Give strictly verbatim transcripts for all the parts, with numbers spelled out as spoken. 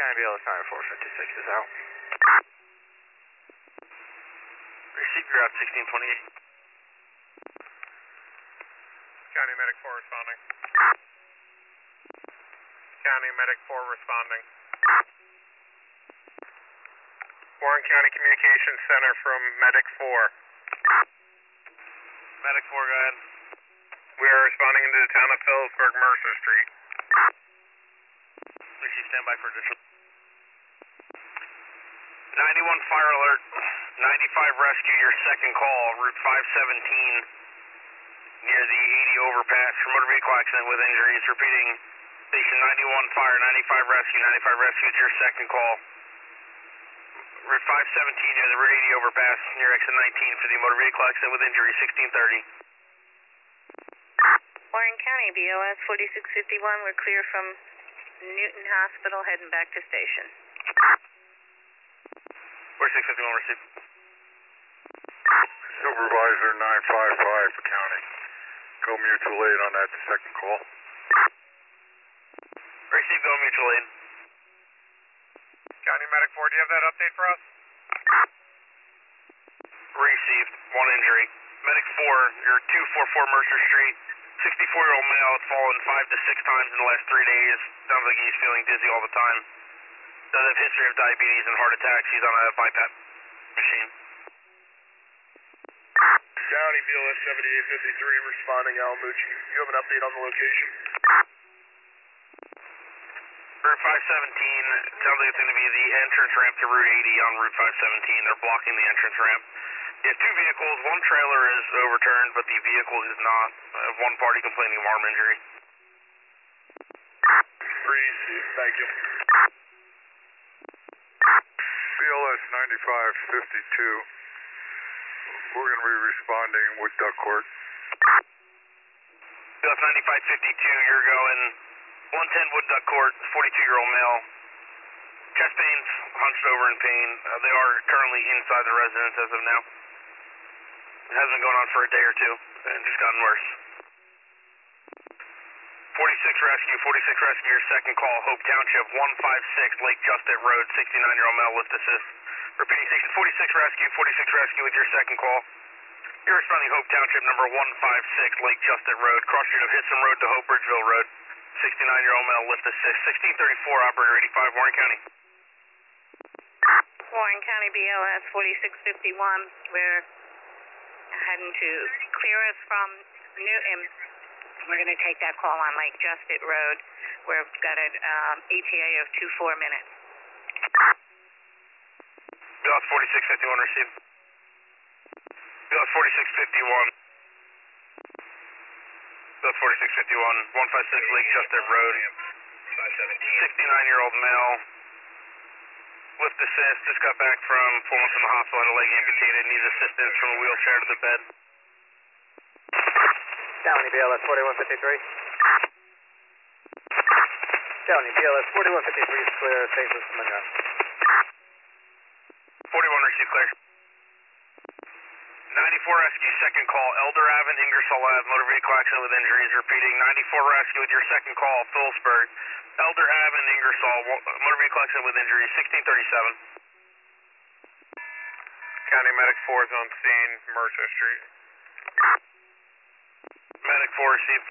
County B L S nine four fifty-six is out. Receive your out sixteen twenty-eight. County Medic four responding. County Medic four responding. Warren County Communications Center from Medic four. Medic four, go ahead. We are responding into the town of Phillipsburg, Mercer Street. Receive standby for additional. ninety-one fire alert. ninety-five rescue, your second call, Route five seventeen, near the eighty overpass for motor vehicle accident with injuries. Repeating, station ninety-one fire, ninety-five rescue, ninety-five rescue, it's your second call. Route five seventeen near the Route eighty overpass near exit nineteen for the motor vehicle accident with injury, sixteen thirty. Warren County, B L S forty-six fifty-one, we're clear from Newton Hospital, heading back to station. forty-six fifty-one received. Supervisor nine five five for County. Go mutual aid on that second call. Receive, go mutual aid. County Medic four, do you have that update for us? Received, one injury. Medic four, you're two forty-four Mercer Street. sixty-four-year-old male has fallen five to six times in the last three days. Sounds like he's feeling dizzy all the time. Does have history of diabetes and heart attacks. He's on a BiPAP machine. County B L S seventy-eight fifty-three responding, Alamucci. You have an update on the location? Route five seventeen, sounds like it's going to be the entrance ramp to Route eighty on Route five seventeen. They're blocking the entrance ramp. You have two vehicles. One trailer is overturned, but the vehicle is not. I have one party complaining of arm injury. Receive, thank you. B L S ninety-five fifty-two. We're going to be responding with duck court. B L S ninety-five fifty-two, you're going one ten Wood Duck Court, forty-two-year-old male. Chest pains, hunched over in pain. Uh, they are currently inside the residence as of now. It has been going on for a day or two, and just gotten worse. forty-six rescue, forty-six rescue, your second call, Hope Township, one five six Lake Justit Road, sixty-nine-year-old male, lift assist. Repeating, station forty-six rescue, forty-six rescue with your second call. You're responding Hope Township, number one five six Lake Justit Road, cross street of Hitsam Road to Hope Bridgeville Road, sixty-nine-year-old male, lift assist. sixteen thirty-four, operator eighty-five, Warren County. Warren County, B L S forty-six fifty-one, we're heading to clear us from Newton. We're going to take that call on Lake Justit Road. We've got an um, E T A of two four minutes. B L S forty-six fifty-one received. B L S forty-six fifty-one. B L S forty-six fifty-one, one five six Lake Justit Road. sixty-nine-year-old male. Lift assist, just got back from four months from the hospital, had a leg amputated, needs assistance from a wheelchair to the bed. County B L S forty-one fifty-three. County B L S forty-one fifty-three is clear, faces to Monroe. forty-one received clear. ninety-four rescue, second call, Elder Ave, Ingersoll Ave, motor vehicle accident with injuries. Repeating, ninety-four rescue with your second call, Phillipsburg, Elder Ave, Ingersoll, motor vehicle accident with injuries, sixteen thirty-seven. County Medic four is on scene, Mercer Street. Medic four received.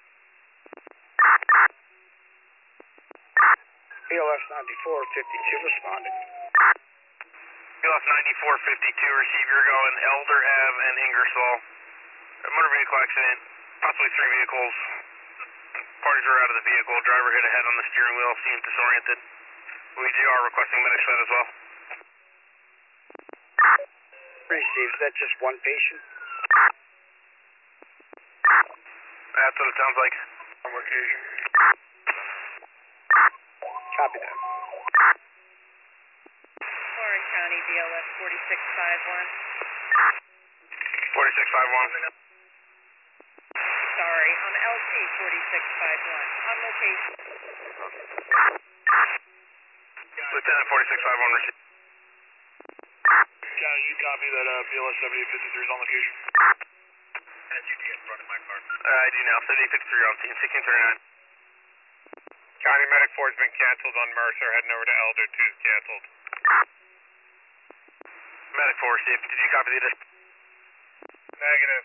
B L S ninety-four fifty-two responding. B L S ninety-four fifty-two, receiver going Elder Ave and Ingersoll. A motor vehicle accident, possibly three vehicles. Parties are out of the vehicle. Driver hit a head on the steering wheel, seems disoriented. We are requesting medics for that as well. Received, is that just one patient? That's what it sounds like. On location. Copy that. Warren County, B L S forty-six fifty-one. forty-six fifty-one. Sorry, I'm L T forty-six fifty-one. On location. Lieutenant forty-six fifty-one received. County, you copy that uh, B L S seventy-eight fifty-three is on location? As you in front of my car. Uh, I do now, seventy-eight fifty-three on scene, sixteen thirty-nine. County Medic four has been canceled on Mercer, heading over to Elder, two is canceled. Medic four, Steve, did you copy the addition? Negative.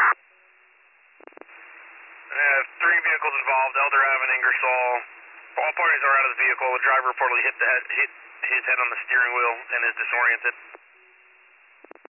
Uh, three vehicles involved, Elder Ave and Ingersoll. All parties are out of the vehicle. The driver reportedly hit, the head, hit his head on the steering wheel and is disoriented.